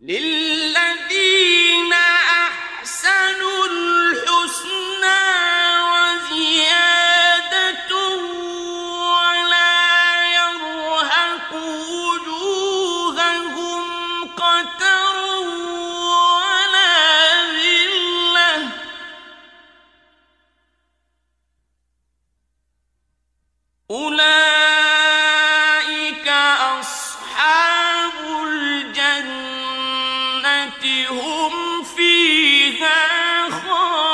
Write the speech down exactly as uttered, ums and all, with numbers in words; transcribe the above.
للذين أحسنوا الحسنى وزيادة ولا يرهق وجوههم قتر ولا ذلة أولئك أصحاب الجنة هم فيها خالدون